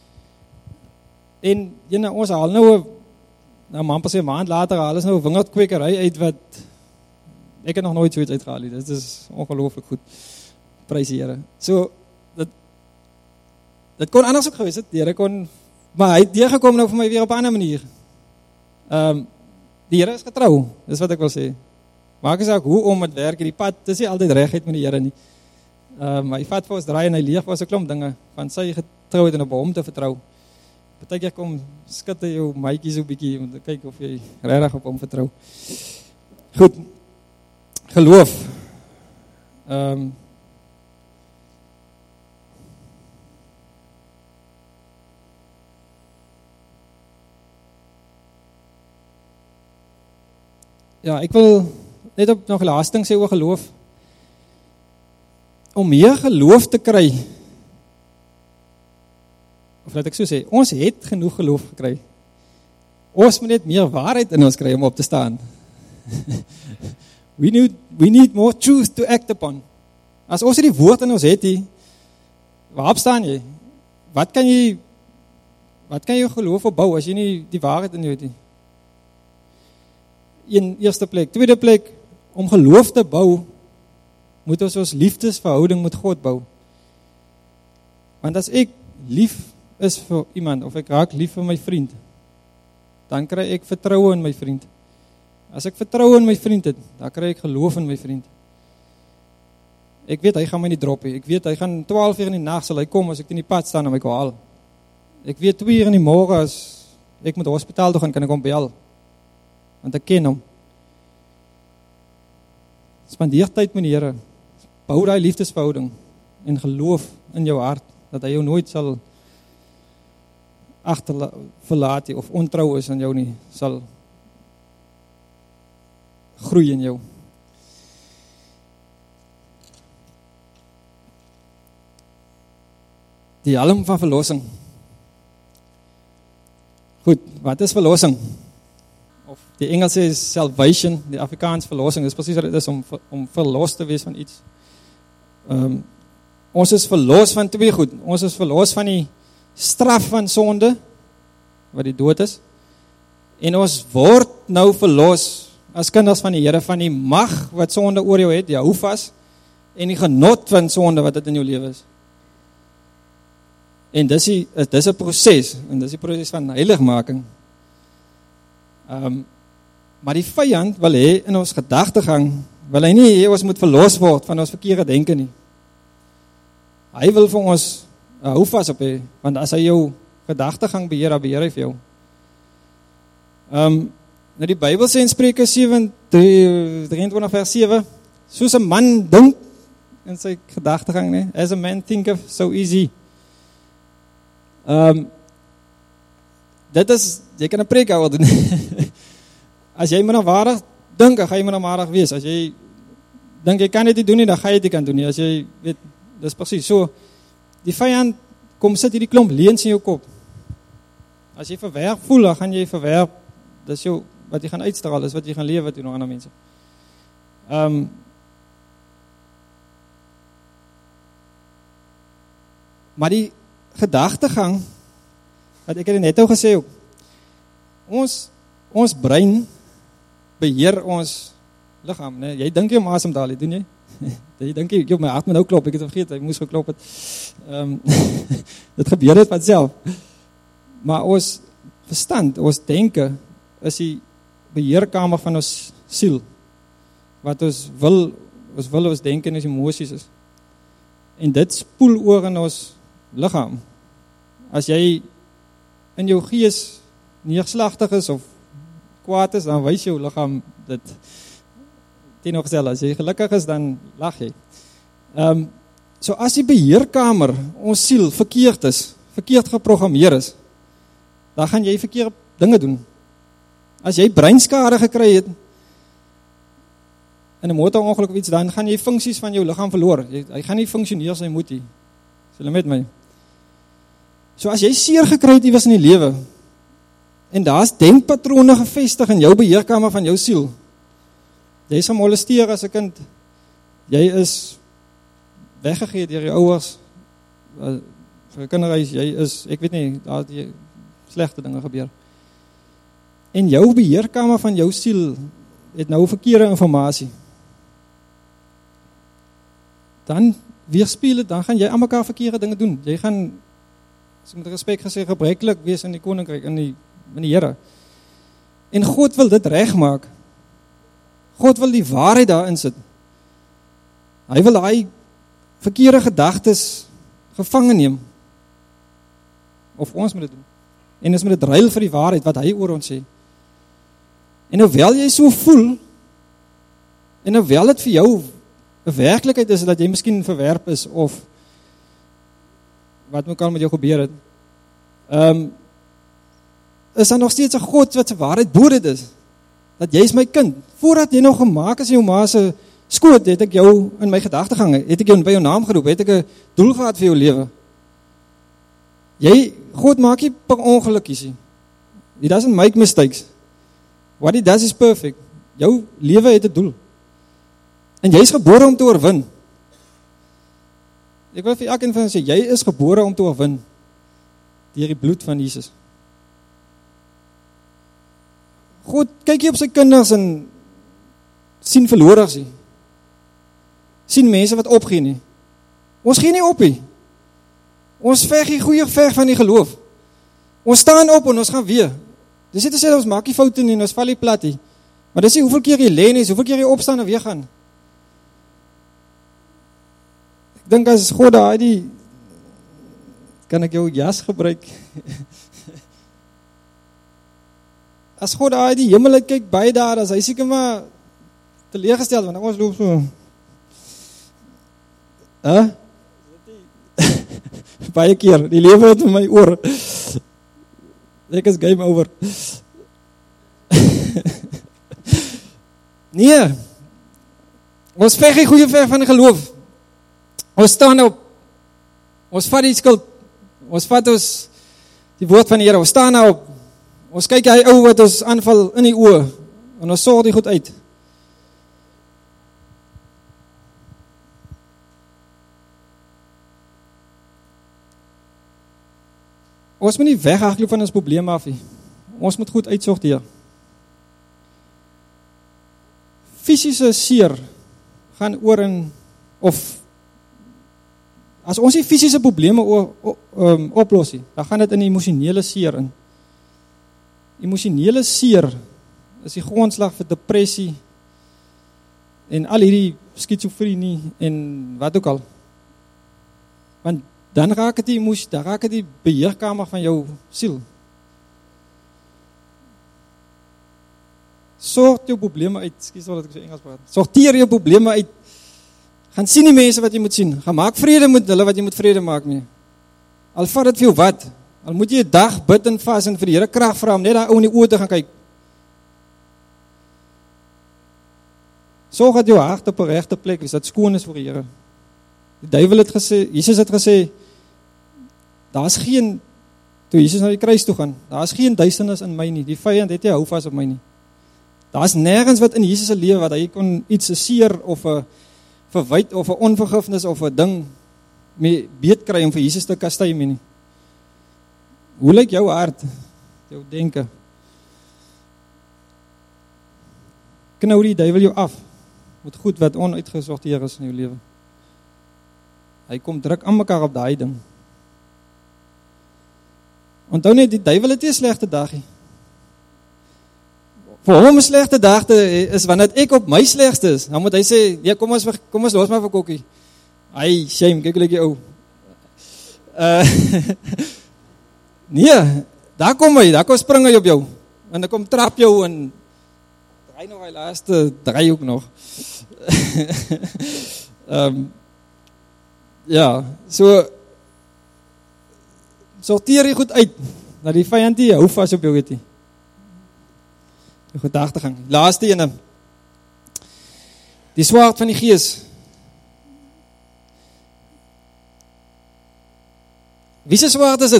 En, jyne, ons haal nou 'n nou man pas 'n maand later, alles nou 'n wingerdkwekery uit wat, ek het nog nooit so iets uitgehaal nie, dit is ongelooflik goed, prys die Here. So, dit, dit kon anders ook gewees het, die Here kon, maar hy het deurgekom nou vir my weer op 'n ander manier. Um, die Here is getrou, dis wat ek wil sê. Maak as ek hoe om het werk, die pad, dis nie altyd regheid met die Here nie. Um, hy vat vir ons draai en hy leer vir ons 'n klomp dinge, van sy getrouheid en op hom te vertrou. Partykeer kom skit jy jou maatjie so bietjie om te kyk of jy regtig op hom vertrou. Goed. Geloof. Ehm um, Ja, ek wil net op nog laaste ding sê oor geloof. Om meer geloof te kry, of laat ek so sê, ons het genoeg geloof gekry. Ons moet net meer waarheid in ons kry om op te staan. we, need, we need more truth to act upon. As ons die woord in ons het, die, waarop staan jy? Wat kan jy, wat kan jy geloof opbou, as jy nie die waarheid in jou het? In eerste plek. Tweede plek, om geloof te bou, moet ons ons liefdesverhouding met God bou. Want as ek lief is vir iemand, of ek raak lief vir my vriend, dan kry ek vertroue in my vriend. As ek vertrou in my vriend het, dan kry ek geloof in my vriend. Ek weet, hy gaan my nie drop nie. Ek weet, hy gaan twaalf uur in die nag sal hy kom, as ek in die pad staan en my haal. Ek weet, twee uur in die môre, as ek moet hospitaal toe gaan, kan ek hom bel. Want ek ken hom. Spandeer tyd met die Here. Bou daai liefdesverhouding en geloof in jou hart, dat hy jou nooit sal agter verlaat of ontrou is aan jou nie, sal groei in jou. Die helm van verlossing. Goed, wat is verlossing? Of die Engelse is salvation, die Afrikaans verlossing, dis presies wat dit is om, om verlos te wees van iets. Um, ons is verlos van twee goed, ons is verlos van die straf van sonde, wat die dood is, en ons word nou verlos, as kinders van die Here, van die mag wat sonde oor jou het, jy hou vas, en die genot van sonde wat dit in jou lewe is. En dis die, dis 'n proses, en dis die proses van heiligmaking. Um, maar die vyand wil hê in ons gedagtegang, wil hy nie hê ons moet verlos word van ons verkeerde denke nie. Hy wil vir ons uh, hou vas op hê, want as hy jou gedagtegang beheer, dan beheer hy vir jou. Um, nou die Bybel sê in Spreuke sewe, drieëntwintig vers sewe, soos 'n man dink in sy gedagtegang, nee, as a man thinketh, so easy. Um, dit is, jy kan 'n preek oor doen. As jy minderwaardig dink, dan gaan jy minderwaardig wees. As jy dink jy kan dit nie doen nie, dan gaan jy dit kan doen nie. As jy weet, dis presies so. Die vyand kom sit hierdie klomp leuns in jou kop. As jy verwerp voel, dan gaan jy verwerp. Dis jou wat jy gaan uitstraal, is wat jy gaan lewe doen aan ander mense. Um, maar die gedagtegang, wat ek het net nou gesê ook, ons, ons brein beheer ons liggaam, nee? Jy dink jy om asem te haal, doen jy? Jy dink jy, jy my hart moet nou klop, ek het vergeet, hy moes geklop het. Um, dit gebeur het van self. Maar ons verstand, ons denke, is die beheerkamer van ons siel, wat ons wil, ons wil, ons denke en ons emosies is. En dit spoel oor in ons liggaam. As jy in jou gees neerslagtig is of kwaad is, dan wys jou liggaam dit teenoorgestel. As jy gelukkig is, dan lag jy. Um, so as die beheerkamer, ons siel, verkeerd is, verkeerd geprogrammeer is, dan gaan jy verkeerde dinge doen. As jy breinskade gekry het, in 'n motorongeluk of iets, dan gaan jy funksies van jou liggaam verloor. Jy, hy gaan nie funksioneer as hy moet nie. Is julle met my? So as jy seer gekry het iewers in die lewe, en daar is denkpatrone gevestig in jou beheerkamer van jou siel, jy is gemolesteer as 'n kind, jy is weggegee deur jou ouers, uh, vir 'n kinderhuis, jy is, ek weet nie, daar het die slegte dinge gebeur. En jou beheerkamer van jou siel het nou verkeerde informasie. Dan weerspieël dit, dan gaan jy aan mekaar verkeerde dinge doen. Jy gaan, as ek met respek gesê, gebruiklik wees in die koninkryk, in die, in die Here. En God wil dit regmaak. God wil die waarheid daarin sit. Hy wil hy verkeerde gedagtes gevangen neem. Of ons moet dit doen. En ons moet dit ruil vir die waarheid, wat hy oor ons sê. En hoewel jy so voel, en hoewel dit vir jou 'n werklikheid is, dat jy miskien verwerp is, of wat ook al met jou gebeur het, um, is daar nog steeds 'n God wat se waarheid bo dit is, dat jy is my kind, voordat jy nog gemaak is in jou ma se skoot, het ek jou in my gedagtegang, het ek jou by jou naam geroep, het ek 'n doel gehad vir jou lewe. Jy, God maak nie per ongeluk nie. He doesn't make mistakes. What he does is perfect. Jou lewe het 'n doel. En jy is gebore om te oorwin. Ek wil vir elkeen van julle sê, jy is gebore om te oorwin deur die bloed van Jesus. God kyk jy op sy kinders en sien verloorders nie. Sien mense wat opgee nie. Ons gee nie op nie. Ons veg die goeie veg van die geloof. Ons staan op en ons gaan weer. Dis nie te sê ons maak nie foute nie en ons val nie plat nie. Maar dis nie hoeveel keer jy lê nie, hoeveel keer jy opstaan en weer gaan. Ek dink as God daai die, kan ek jou jas gebruik? As God daai die hemel uit kyk baie daar, as hy seker maar teleurgesteld, want ons loop so. Huh? Baie keer, die lewe het in my oor. Ek is game over. Nee, ons veg die goeie veg van die geloof. Ons staan op, ons vat die skuld, ons vat ons, die woord van die Here, ons staan nou op, ons kyk hy ou wat ons aanval in die oë, en ons sorg die goed uit. Ons moet nie weghardloop van ons probleem af nie. Ons moet goed uitsorg hier. Fisiese seer gaan oor in, of as ons die fisiese probleme o, o, um, oplos nie, dan gaan dit in die emosionele seer in. Emosionele seer is die grondslag vir depressie en al hierdie skizofrenie en wat ook al. Want dan raak het die emosie, dan raak het die beheerkamer van jou siel. Sorg jou probleme uit, skies wat ek so Engels praat, sorteer jou probleme uit, gaan sien die mense wat jy moet sien, gaan maak vrede met hulle wat jy moet vrede maak mee. Al vat het vir jou wat, al moet jy 'n dag bid en vas en vir die Here krag vra om net daar ou in die oë te gaan kyk. Sorg dat jou hart op 'n regte plek is, dat skoon is voor die Here. Die duiwel het gesê, Jesus het gesê, daar is geen, toe Jesus na die kruis toe gaan, daar is geen duisternis in my nie, die vyand het nie hou vas op my nie. Daar is nergens wat in Jesus se lewe, wat hy kon iets seer, of 'n verwyd, of 'n onvergifnis, of 'n ding, mee beet kry om vir Jesus te kastei mee nie. Hoe lyk jou hart, jou denke? Knou die duiwel jou af, met goed wat onuitgesorteer is in jou lewe. Hy kom druk aan mekaar op daai ding. Onthou net, die duiwel het nie 'n slegte dag nie. Vir hom 'n slegte dag is wanneer ek op my slegste is. Dan moet hy sê, ja, kom ons kom ons los maar vir Kokkie. Ai, shame, kyk hoe lyk jy ou. Uh Nee, daar kom hy, daar kom spring hy op jou. En dan kom trap jou en draai nog hy laaste draai ook nog. um, ja, so sorteer jy goed uit, dat die vyand nie hou vas op jou het nie. Die gedagtegang. Laaste ene. Die swaard van die gees. Wie se swaard is dit?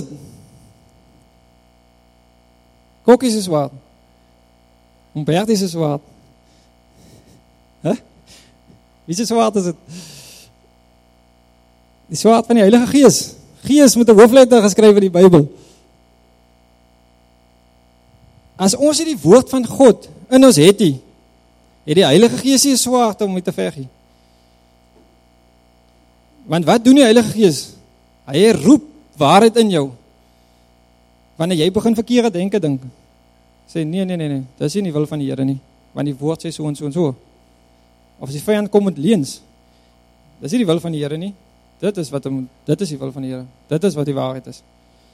Kokkie se swaard. Humberti se swaard. Hè? Wie se swaard is dit? Die swaard van die Heilige Gees. Gees met 'n hoofletter geskryf in die Bybel. As ons die woord van God in ons het, het die Heilige Gees nie 'n swaard om mee te veg nie. Want wat doen die Heilige Gees? Hy roep waarheid in jou. Wanneer jy begin verkeerde denke dink, sê nee, nee, nee, nee, dis nie die wil van die Here nie, want die woord sê so en so en so. Of as die vyand kom met leuns, dis nie die wil van die Here nie. Dit is wat hom, dit is die wil van die Here. Dit is wat die waarheid is.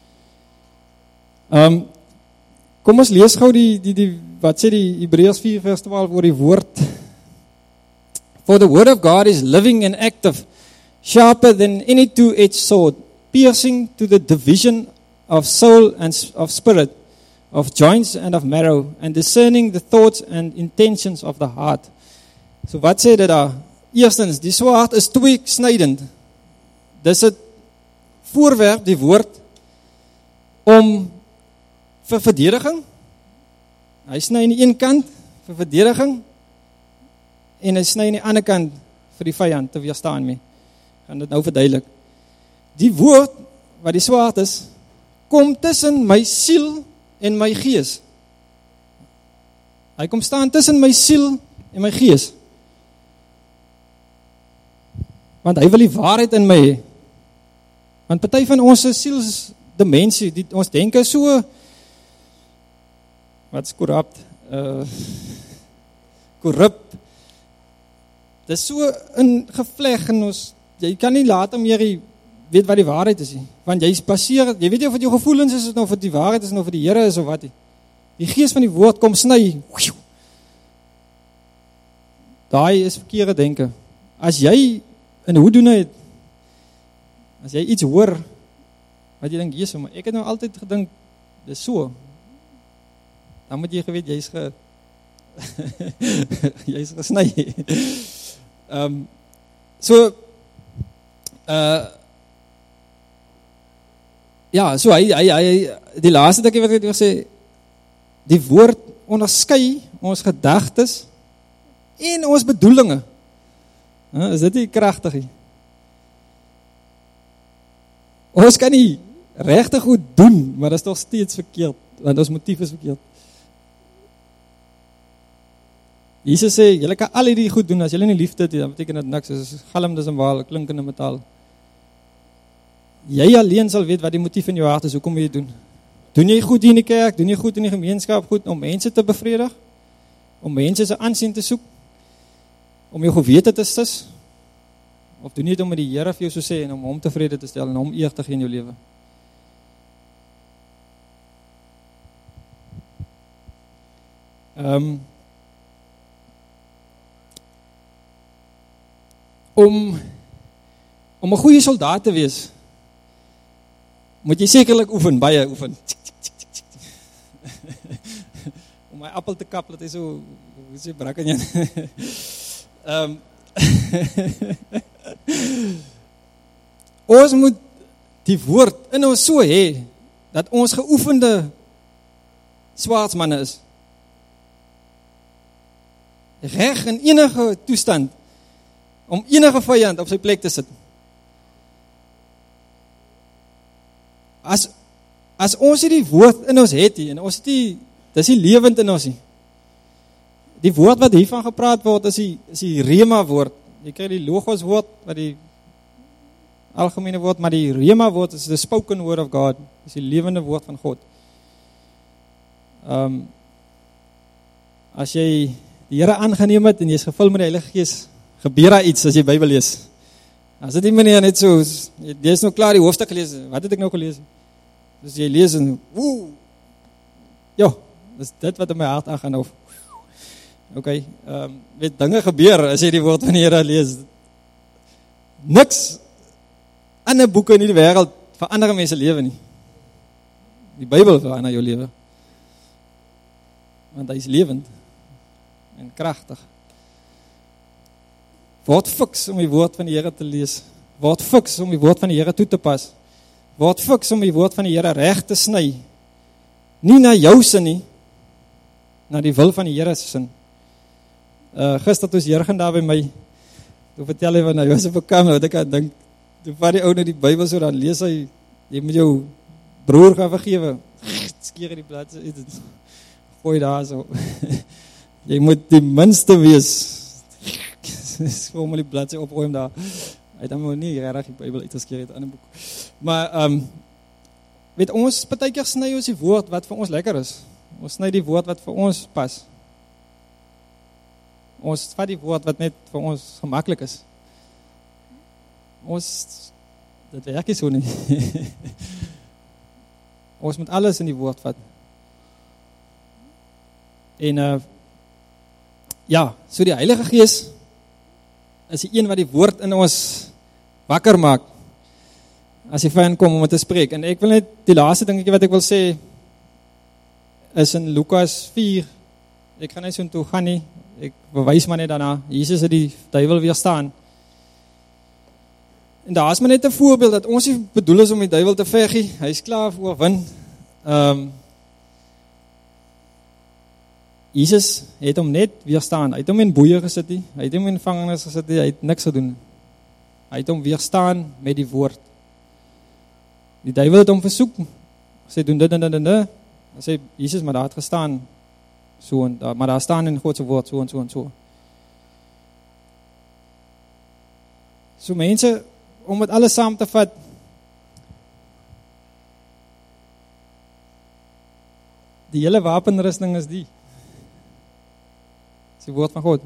Ehm um, Kom ons lees gou die, die, die, wat sê die Hebreërs vier vers twaalf oor die woord. For the word of God is living and active, sharper than any two-edged sword, piercing to the division of soul and of spirit, of joints and of marrow, and discerning the thoughts and intentions of the heart. So wat sê dit daar? Eerstens, die swaard is tweesnydend. Dis 'n voorwerp, die woord, om vir verdediging. Hy sny aan die een kant vir verdediging en hy sny aan die ander kant vir die vyand te weerstaan mee. Gaan dit nou verduidelik. Die woord wat die swaard is, kom tussen my siel en my gees. Hy kom staan tussen my siel en my gees. Want hy wil die waarheid in my hê. Want party van ons sielsdimensie, die ons denke so wat is corrupt, uh, korrup. Dit is so ingevleg in ons, jy kan nie later meer die, weet wat die waarheid is nie, want jy is baseer, jy weet nie of het jou gevoelens is, of het die waarheid is, of het die Here is, of wat nie. Die gees van die woord kom sny, daai is verkeerde denke. As jy in hoedoenheid, as jy iets hoor, wat jy dink, Jesus, maar ek het nou altyd gedink, dis so, dan moet jy geweet, jy is ge, jy is gesny. um, so, uh, ja, so hy, hy, hy, die laaste ding wat ek wil sê, die woord onderskei ons gedagtes en ons bedoelinge. Uh, is dit nie kragtig nie? Ons kan nie regtig goed doen, maar dit is toch steeds verkeerd, want ons motief is verkeerd. Jesus sê, julle kan al die goed doen, as julle nie liefde het, dan beteken dit niks, is galm, dis een waal, klinkende metaal. Jy alleen sal weet wat die motief in jou hart is, hoekom jy doen. Doen jy goed in die kerk, doen jy goed in die gemeenskap, goed om mense te bevredig, om mense se aansien te soek, om jou gewete te stis, of doen jy dit om met die Here vir jou so sê, en om hom tevrede te stel, en hom eer te gee in jou lewe. Um, om, om een goeie soldaat te wees, moet jy sekerlik oefen, baie oefen. Om my appel te kap, dat hy so, hoe sê, brak in jy. um, ons moet die woord in ons so hê, dat ons geoefende swaardsmanne is. Reg in enige toestand, om enige vyand op sy plek te sit. As, as ons die woord in ons het, en ons die, dis die lewend in ons nie. Die woord wat hiervan gepraat word, is die, is die rema woord. Jy kry die logos woord, wat die algemene woord, maar die rema woord is the spoken word of God, is die lewende woord van God. Um, as jy die Here aangeneem het, en jy is gevul met die Heilige Gees, gebeur daar iets, as jy Bybel lees. As dit nie meneer net so, jy is nou klaar die hoofstuk gelees, wat het ek nou gelees? Dus jy lees en, woe, ja, dis dit wat in my hart aangaan, of, ok, um, weet, dinge gebeur, as jy die woord van die Here lees, niks, ander boeke in die wêreld, verander mense lewe nie, die Bybel verander jou lewe, want hy is lewend, en kragtig, word fiks om die woord van die Here te lees, word fiks om die woord van die Here toe te pas, word fiks om die woord van die Here reg te sny, nie na jou sin nie, na die wil van die Here se sin. Uh, gister toe is Jurgen daar by my, toe vertel hy van hy was op 'n kamer, wat ek aan dink, toe vat die ou nou die Bybel so, dan lees hy, jy moet jou broer gaan vergewe, skeer hy die bladsy uit, gooi daar so, jy moet die minste wees, vir my die bladsy opgooi daar, hy het hom nie regtig die Bybel uitgeskeer het, aan 'n boek, maar, um, weet ons, partykeer sny ons die woord wat vir ons lekker is, ons sny die woord wat vir ons pas, ons vat die woord wat net vir ons gemaklik is, ons, dit werk nie so nie, ons moet alles in die woord vat, en, uh, ja, so die Heilige Gees, is die een wat die woord in ons wakker maak, as die vyand kom om te spreek, en ek wil net, die laaste ding wat ek wil sê, is in Lukas vier, ek gaan nie so toe gaan nie, ek bewys maar net daarna, Jesus het die duiwel weerstaan, en daar is maar net 'n voorbeeld, dat ons nie bedoel is om die duiwel te veg nie, hy is klaar oorwin, um, Jesus het hom net weerstaan, hy het hom in boeie gesit, hy het hom in gevangenis gesit, hy het niks gedoen, hy het hom weerstaan met die woord, die duiwel het hom versoek, sê doen dit en dit en dit, hy sê, Jesus, maar daar het gestaan, so en, maar daar staan in Godse woord, so en so en so, so mense, om het alles saam te vat, die hele wapenrusting is die, Dis die woord van God.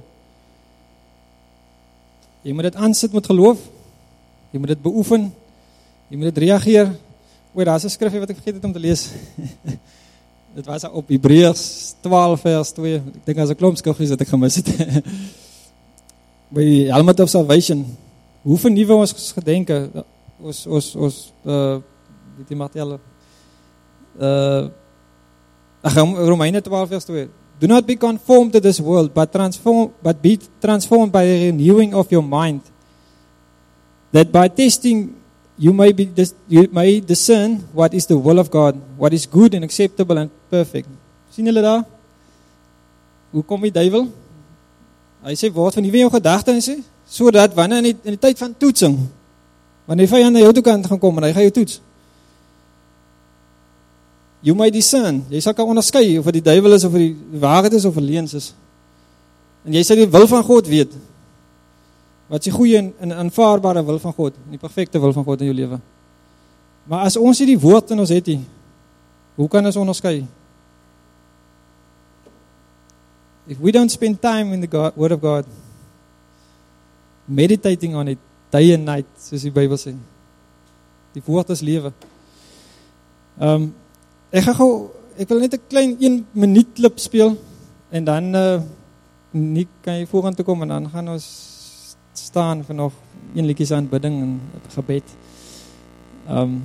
Jy moet dit aansit met geloof. Jy moet dit beoefen. Jy moet dit reageer. Oor, daar is 'n skrifgie wat ek vergeet het om te lees. Dit was op Hebreërs twaalf vers twee. Ek dink as 'n klomp skrifgies wat ek gemis het. By Helmet of Salvation. Hoe vernuwe ons gedenke? Ons ons ons uh weet jy Matthäus uh ag Romeine twaalf vers twee. Do not be conformed to this world, but transform but be transformed by the renewing of your mind, that by testing you may be dis, you may discern what is the will of God, what is good and acceptable and perfect. Sien julle daar? Hoe kom die duiwel? Hy sê word vernuwe jou gedagtes, sodat wanneer in die, in die tyd van toetsing, wanneer die vyand na jou toe kan gaan kom en hy gaan jou toets, you may discern, jy sal kan onderskei of dit die duiwel is, of die waarheid is, of die leuns is. En jy sal die wil van God weet, wat die goeie en, en aanvaarbare wil van God, die perfekte wil van God in jou lewe. Maar as ons hier die woord in ons het, die, hoe kan ons onderskei? If we don't spend time in the God, word of God, meditating on it, day and night, soos die Bybel sê, die woord is lewe. Um, ek gaan gou, ek wil net 'n klein een minuut klip speel, en dan, uh, nie kan jy vorentoe kom, en dan gaan ons staan vir nog een liedjies aanbidding en gebed. Um,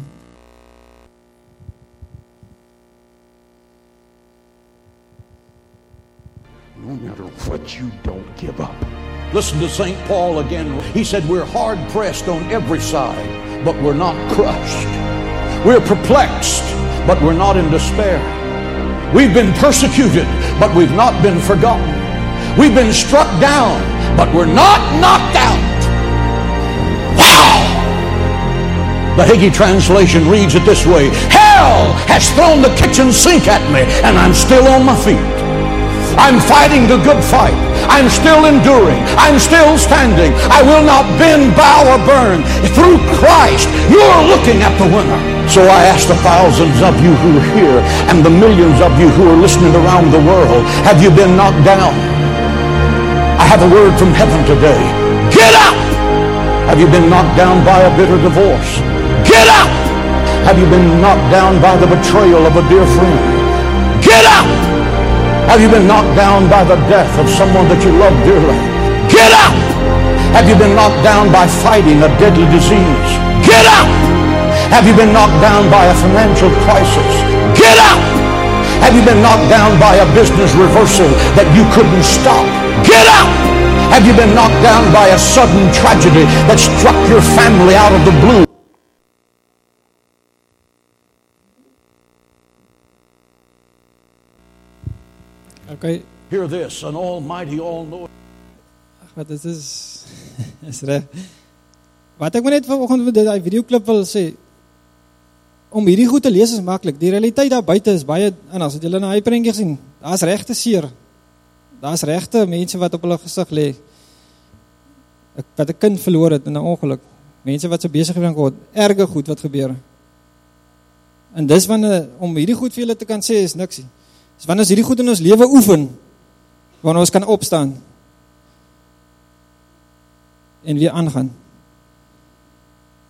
No matter what, you don't give up. Listen to Saint Paul again. He said, we're hard pressed on every side, but we're not crushed. We're perplexed, but we're not in despair. We've been persecuted, but we've not been forgotten. We've been struck down, but we're not knocked out. Wow! The Hagee translation reads it this way: hell has thrown the kitchen sink at me, and I'm still on my feet. I'm fighting the good fight. I'm still enduring. I'm still standing. I will not bend, bow, or burn. Through Christ, you're looking at the winner. So I ask the thousands of you who are here and the millions of you who are listening around the world, have you been knocked down? I have a word from heaven today. Get up! Have you been knocked down by a bitter divorce? Get up! Have you been knocked down by the betrayal of a dear friend? Get up! Have you been knocked down by the death of someone that you love dearly? Get up! Have you been knocked down by fighting a deadly disease? Get up! Have you been knocked down by a financial crisis? Get up! Have you been knocked down by a business reversal that you couldn't stop? Get up! Have you been knocked down by a sudden tragedy that struck your family out of the blue? Okay. Hear this, an almighty, all-knowing. Ach, wat is dis? Is reg. Wat ek maar net vanoggend met die videoklip wil sê, om hierdie goed te lees is maklik. Die realiteit daar buite is baie anders. Het julle na hy prentjie gesien? Daar's regte seer. Daar's regte mense wat op hulle gesig lê. Ek wat 'n kind verloor het in 'n ongeluk. Mense wat so besig word, erge goed wat gebeur. En dis wanneer om hierdie goed vir julle te kan sê is niksie. Dis wanneer ons hierdie goed in ons lewe oefen, wanneer ons kan opstaan en weer aangaan.